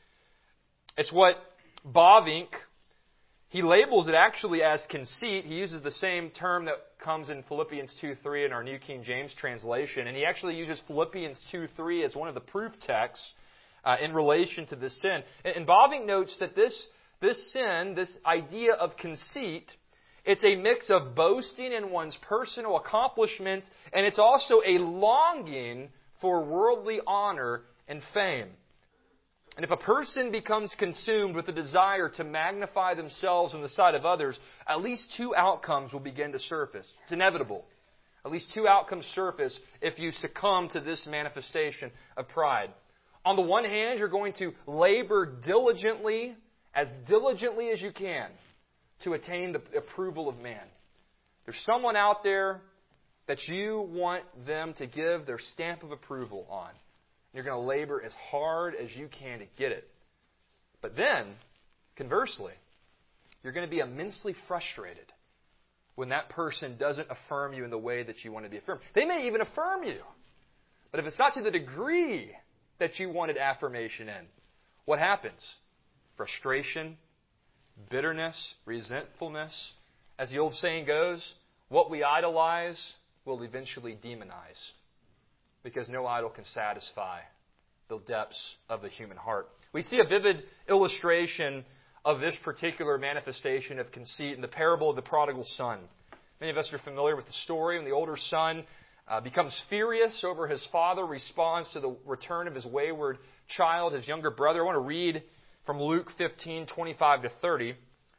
it's what Bavinck, he labels it actually as conceit. He uses the same term that comes in Philippians 2:3 in our New King James translation. And he actually uses Philippians 2:3 as one of the proof texts in relation to this sin. And Bavinck notes that this sin, this idea of conceit, it's a mix of boasting in one's personal accomplishments, and it's also a longing for worldly honor and fame. And if a person becomes consumed with the desire to magnify themselves in the sight of others, at least two outcomes will begin to surface. It's inevitable. At least two outcomes surface if you succumb to this manifestation of pride. On the one hand, you're going to labor diligently as you can, to attain the approval of man. There's someone out there that you want them to give their stamp of approval on. You're going to labor as hard as you can to get it. But then, conversely, you're going to be immensely frustrated when that person doesn't affirm you in the way that you want to be affirmed. They may even affirm you. But if it's not to the degree that you wanted affirmation in, what happens? Frustration, bitterness, resentfulness. As the old saying goes, what we idolize will eventually demonize, because no idol can satisfy the depths of the human heart. We see a vivid illustration of this particular manifestation of conceit in the parable of the prodigal son. Many of us are familiar with the story when the older son becomes furious over his father, responds to the return of his wayward child, his younger brother. I want to read from Luke 15:25-30. I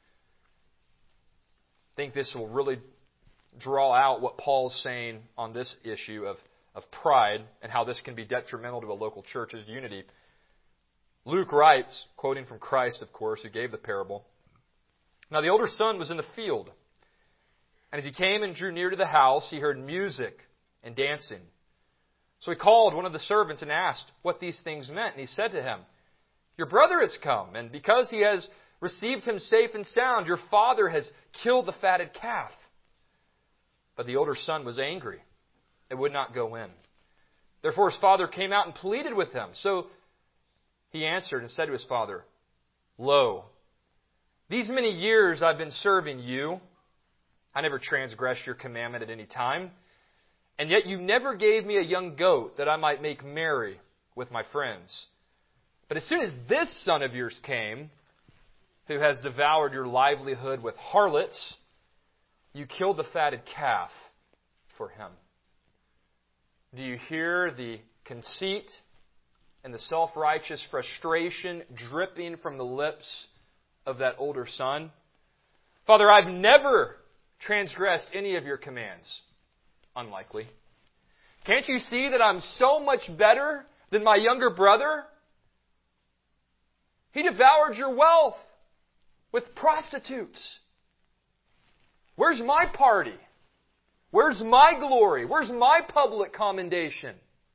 think this will really draw out what Paul's saying on this issue of pride and how this can be detrimental to a local church's unity. Luke writes, quoting from Christ, of course, who gave the parable, "Now the older son was in the field, and as he came and drew near to the house, he heard music and dancing. So he called one of the servants and asked what these things meant. And he said to him, 'Your brother has come, and because he has received him safe and sound, your father has killed the fatted calf.' But the older son was angry and would not go in. Therefore his father came out and pleaded with him. So he answered and said to his father, 'Lo, these many years I've been serving you. I never transgressed your commandment at any time. And yet you never gave me a young goat that I might make merry with my friends. But as soon as this son of yours came, who has devoured your livelihood with harlots, you killed the fatted calf for him.'" Do you hear the conceit and the self-righteous frustration dripping from the lips of that older son? "Father, I've never transgressed any of your commands." Unlikely. "Can't you see that I'm so much better than my younger brother? He devoured your wealth with prostitutes. Where's my party? Where's my glory? Where's my public commendation?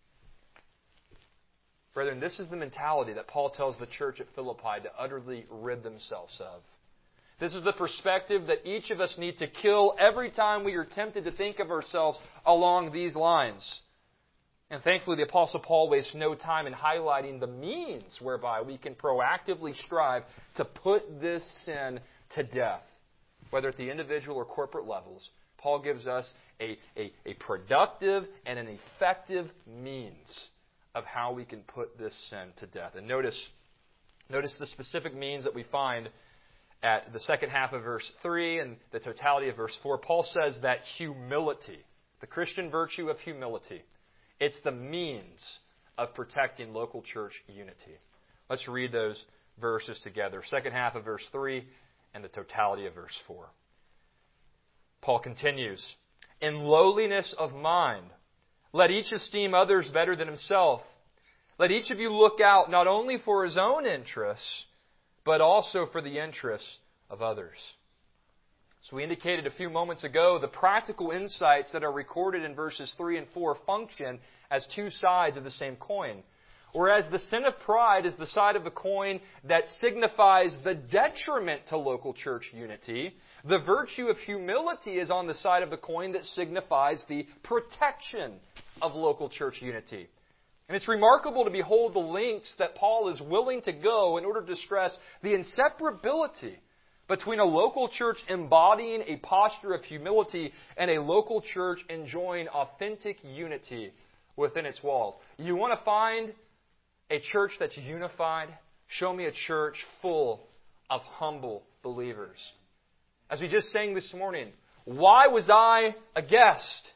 Brethren, this is the mentality that Paul tells the church at Philippi to utterly rid themselves of. This is the perspective that each of us need to kill every time we are tempted to think of ourselves along these lines. And thankfully, the Apostle Paul wastes no time in highlighting the means whereby we can proactively strive to put this sin to death, whether at the individual or corporate levels. Paul gives us a productive and an effective means of how we can put this sin to death. And notice the specific means that we find at the second half of verse 3 and the totality of verse 4. Paul says that humility, the Christian virtue of humility, it's the means of protecting local church unity. Let's read those verses together. Second half of verse 3 and the totality of verse 4. Paul continues, "In lowliness of mind, let each esteem others better than himself. Let each of you look out not only for his own interests, but also for the interests of others." So we indicated a few moments ago, the practical insights that are recorded in verses 3 and 4 function as two sides of the same coin. Whereas the sin of pride is the side of the coin that signifies the detriment to local church unity, the virtue of humility is on the side of the coin that signifies the protection of local church unity. And it's remarkable to behold the lengths that Paul is willing to go in order to stress the inseparability between a local church embodying a posture of humility and a local church enjoying authentic unity within its walls. You want to find a church that's unified? Show me a church full of humble believers. As we just sang this morning, why was I a guest?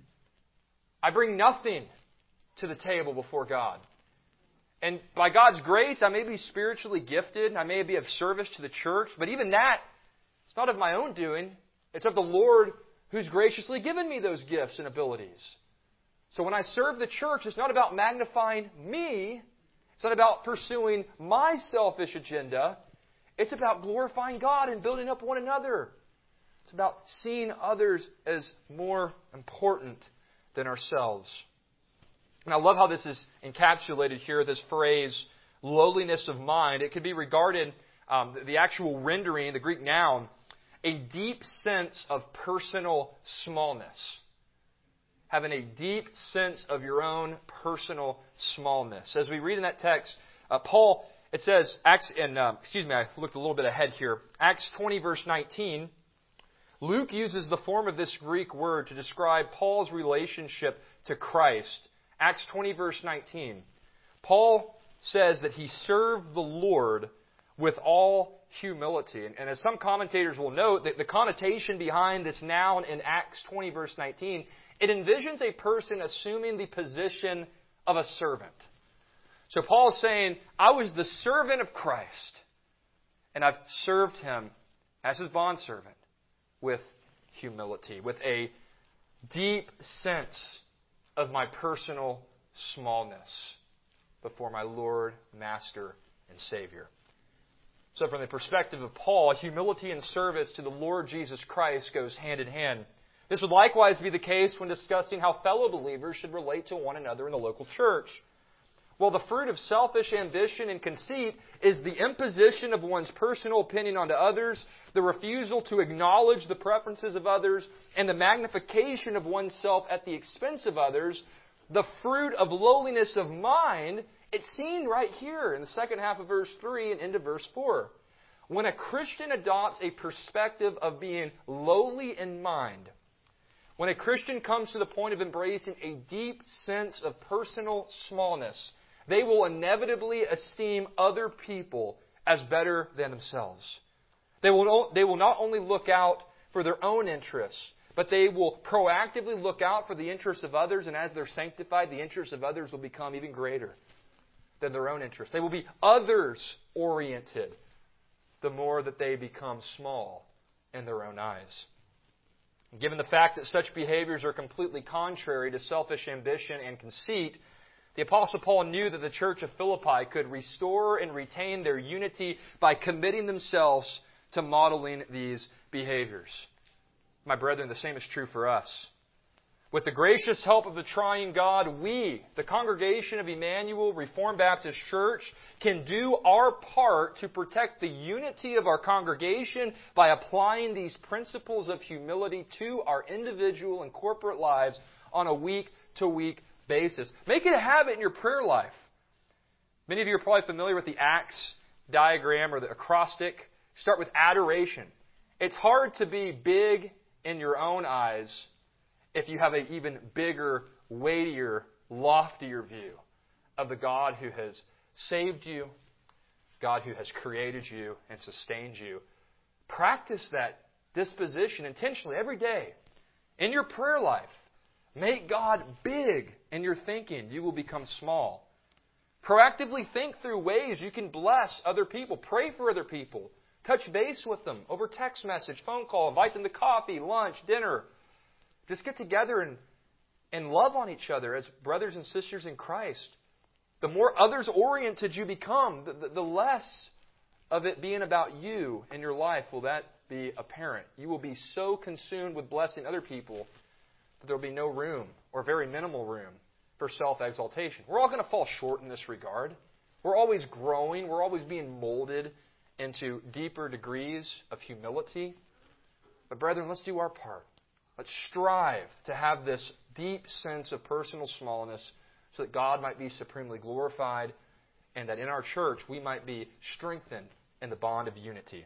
I bring nothing to the table before God. And by God's grace, I may be spiritually gifted. I may be of service to the church. But even that, it's not of my own doing. It's of the Lord who's graciously given me those gifts and abilities. So when I serve the church, it's not about magnifying me. It's not about pursuing my selfish agenda. It's about glorifying God and building up one another. It's about seeing others as more important than ourselves. And I love how this is encapsulated here, this phrase, lowliness of mind. It could be regarded, the actual rendering, the Greek noun, a deep sense of personal smallness. Having a deep sense of your own personal smallness. As we read in that text, Paul, it says, I looked a little bit ahead here. Acts 20, verse 19, Luke uses the form of this Greek word to describe Paul's relationship to Christ. Acts 20, verse 19. Paul says that he served the Lord with all humility. And as some commentators will note, that the connotation behind this noun in Acts 20, verse 19, it envisions a person assuming the position of a servant. So Paul is saying, I was the servant of Christ, and I've served Him as His bondservant with humility, with a deep sense of my personal smallness before my Lord, Master, and Savior. So from the perspective of Paul, humility and service to the Lord Jesus Christ goes hand in hand. This would likewise be the case when discussing how fellow believers should relate to one another in the local church. Well, the fruit of selfish ambition and conceit is the imposition of one's personal opinion onto others, the refusal to acknowledge the preferences of others, and the magnification of oneself at the expense of others. The fruit of lowliness of mind, it's seen right here in the second half of verse 3 and into verse 4. When a Christian adopts a perspective of being lowly in mind, when a Christian comes to the point of embracing a deep sense of personal smallness, they will inevitably esteem other people as better than themselves. They will not only look out for their own interests, but they will proactively look out for the interests of others, and as they're sanctified, the interests of others will become even greater than their own interests. They will be others-oriented the more that they become small in their own eyes. Given the fact that such behaviors are completely contrary to selfish ambition and conceit, the Apostle Paul knew that the church of Philippi could restore and retain their unity by committing themselves to modeling these behaviors. My brethren, the same is true for us. With the gracious help of the triune God, we, the congregation of Emmanuel Reformed Baptist Church, can do our part to protect the unity of our congregation by applying these principles of humility to our individual and corporate lives on a week-to-week basis. Make it a habit in your prayer life. Many of you are probably familiar with the ACTS diagram or the acrostic. Start with adoration. It's hard to be big in your own eyes if you have an even bigger, weightier, loftier view of the God who has saved you, God who has created you and sustained you. Practice that disposition intentionally every day in your prayer life. Make God big in your thinking. You will become small. Proactively think through ways you can bless other people. Pray for other people. Touch base with them over text message, phone call, invite them to coffee, lunch, dinner. Just get together and love on each other as brothers and sisters in Christ. The more others-oriented you become, the less of it being about you in your life will that be apparent. You will be so consumed with blessing other people that there will be no room or very minimal room for self-exaltation. We're all going to fall short in this regard. We're always growing. We're always being molded into deeper degrees of humility. But brethren, let's do our part. Let's strive to have this deep sense of personal smallness so that God might be supremely glorified and that in our church we might be strengthened in the bond of unity.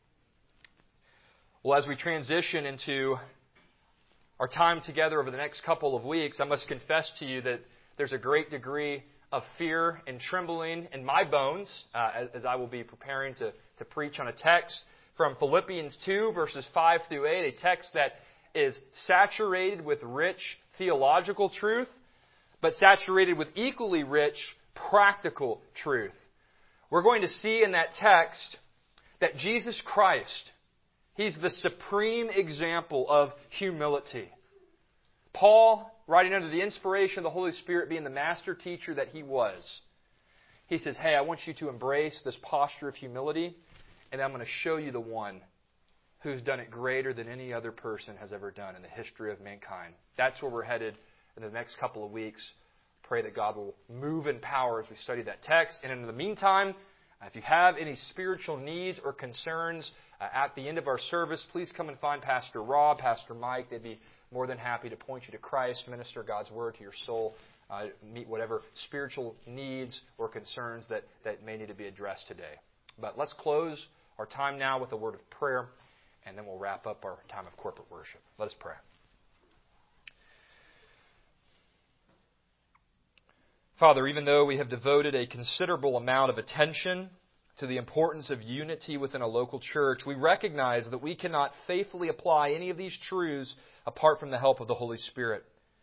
Well, as we transition into our time together over the next couple of weeks, I must confess to you that there's a great degree of fear and trembling in my bones as I will be preparing to preach on a text from Philippians 2, verses 5 through 8, a text that is saturated with rich theological truth, but saturated with equally rich practical truth. We're going to see in that text that Jesus Christ, He's the supreme example of humility. Paul, writing under the inspiration of the Holy Spirit, being the master teacher that he was, he says, hey, I want you to embrace this posture of humility, and I'm going to show you the one who's done it greater than any other person has ever done in the history of mankind. That's where we're headed in the next couple of weeks. Pray that God will move in power as we study that text. And in the meantime, if you have any spiritual needs or concerns at the end of our service, please come and find Pastor Rob, Pastor Mike. They'd be more than happy to point you to Christ, minister God's Word to your soul, meet whatever spiritual needs or concerns that may need to be addressed today. But let's close our time now with a word of prayer, and then we'll wrap up our time of corporate worship. Let us pray. Father, even though we have devoted a considerable amount of attention to the importance of unity within a local church, we recognize that we cannot faithfully apply any of these truths apart from the help of the Holy Spirit.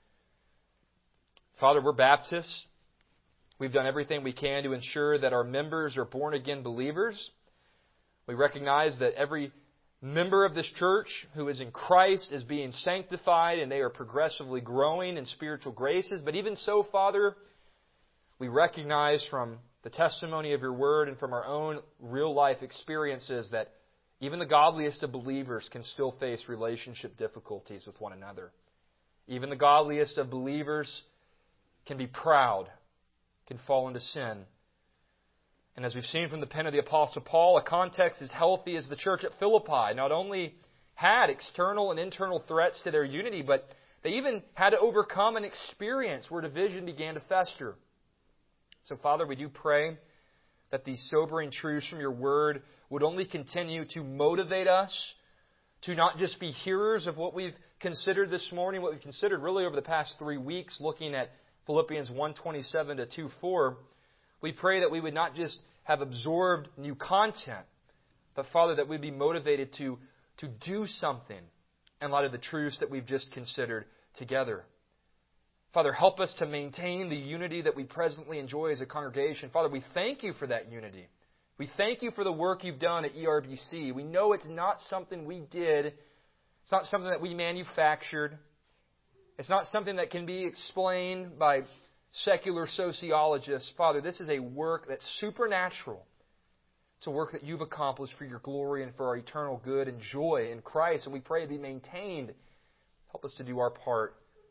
Father, we're Baptists. We've done everything we can to ensure that our members are born-again believers. We recognize that every member of this church who is in Christ is being sanctified and they are progressively growing in spiritual graces. But even so, Father, we recognize from the testimony of your word and from our own real-life experiences that even the godliest of believers can still face relationship difficulties with one another. Even the godliest of believers can be proud, can fall into sin. And as we've seen from the pen of the Apostle Paul, a context as healthy as the church at Philippi not only had external and internal threats to their unity, but they even had to overcome an experience where division began to fester. So, Father, we do pray that these sobering truths from your word would only continue to motivate us to not just be hearers of what we've considered this morning, what we've considered really over the past 3 weeks, looking at Philippians 1:27 to 2:4. We pray that we would not just have absorbed new content, but, Father, that we'd be motivated to do something in light of the truths that we've just considered together. Father, help us to maintain the unity that we presently enjoy as a congregation. Father, we thank you for that unity. We thank you for the work you've done at ERBC. We know it's not something we did. It's not something that we manufactured. It's not something that can be explained by secular sociologists. Father, this is a work that's supernatural. It's a work that you've accomplished for your glory and for our eternal good and joy in Christ. And we pray it be maintained. Help us to do our part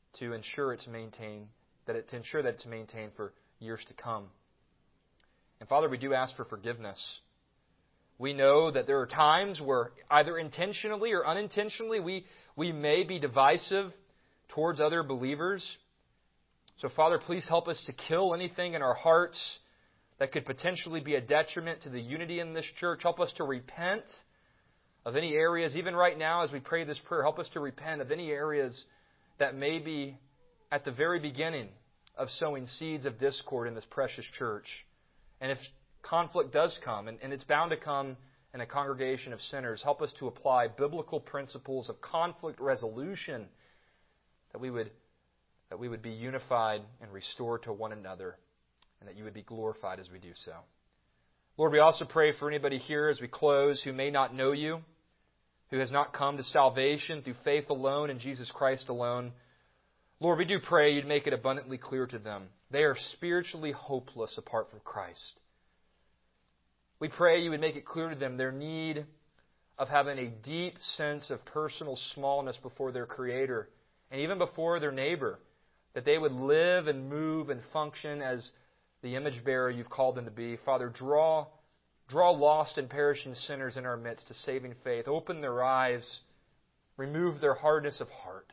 to ensure it's maintained, to ensure that it's maintained for years to come. And Father, we do ask for forgiveness. We know that there are times where either intentionally or unintentionally we may be divisive towards other believers. So Father, please help us to kill anything in our hearts that could potentially be a detriment to the unity in this church. Help us to repent of any areas, even right now as we pray this prayer, help us to repent of any areas that may be at the very beginning of sowing seeds of discord in this precious church. And if conflict does come, and it's bound to come in a congregation of sinners, help us to apply biblical principles of conflict resolution, that we would be unified and restored to one another, and that you would be glorified as we do so. Lord, we also pray for anybody here as we close who may not know you, who has not come to salvation through faith alone in Jesus Christ alone. Lord, we do pray you'd make it abundantly clear to them. They are spiritually hopeless apart from Christ. We pray you would make it clear to them their need of having a deep sense of personal smallness before their Creator and even before their neighbor, that they would live and move and function as the image bearer you've called them to be. Father, draw lost and perishing sinners in our midst to saving faith. Open their eyes. Remove their hardness of heart.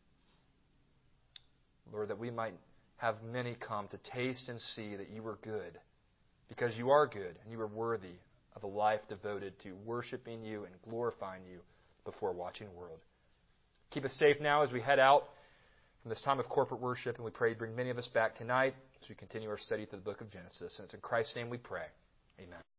Lord, that we might have many come to taste and see that you are good, because you are good and you are worthy of a life devoted to worshiping you and glorifying you before a watching world. Keep us safe now as we head out from this time of corporate worship, and we pray you bring many of us back tonight as we continue our study through the book of Genesis. And it's in Christ's name we pray. Amen.